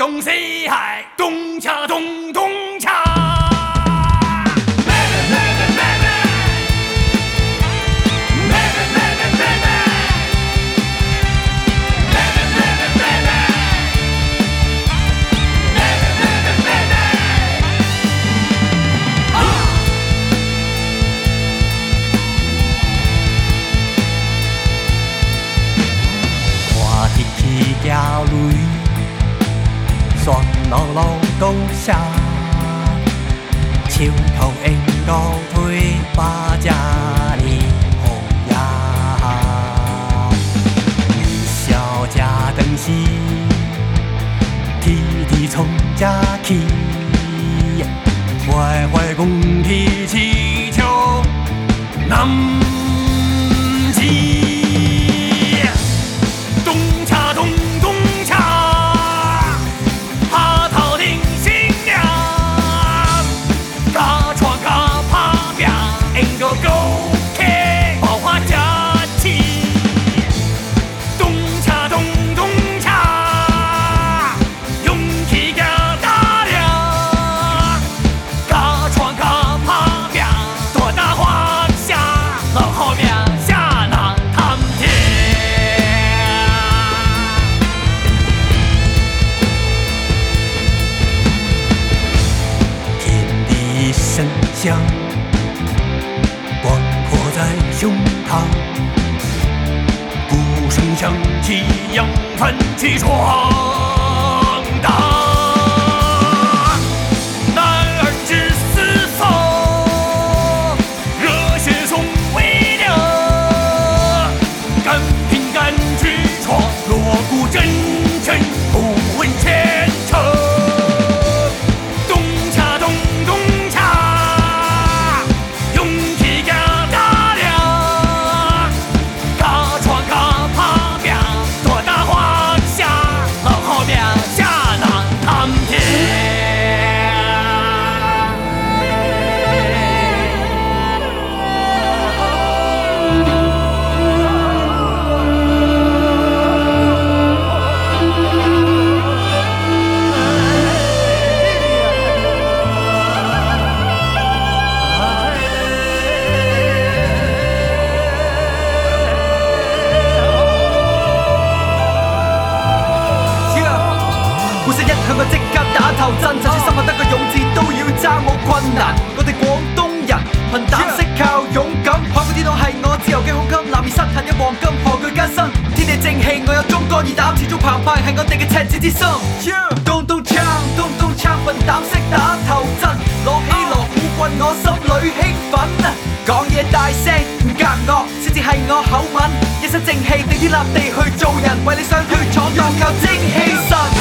东西海，东恰东东恰。摇泪，酸路路都下，手头应高推把家里红呀，小家灯时，天天冲家去，坏坏讲天气秋南极。广阔在胸膛，鼓声响起，扬帆起闯荡。男儿志四方，热血送为娘，敢拼敢去闯，锣鼓阵阵不问前程。向我即刻打頭陣，就算心下得個勇字，都要爭冇困難。我哋廣東人憑膽識靠勇敢，海闊天空係我自由嘅胸襟，男兒失衡嘅黃金何懼艱辛？天地正氣，我有忠肝義膽，始終澎湃係我哋嘅赤子之心。咚咚鏘，咚咚鏘，憑膽識打頭陣，攞起鑼鼓棍，我心裏興奮。講嘢大聲唔隔惡，先至係我口吻，一身正氣，頂天立地去做人，為理想去闖蕩，靠精氣神。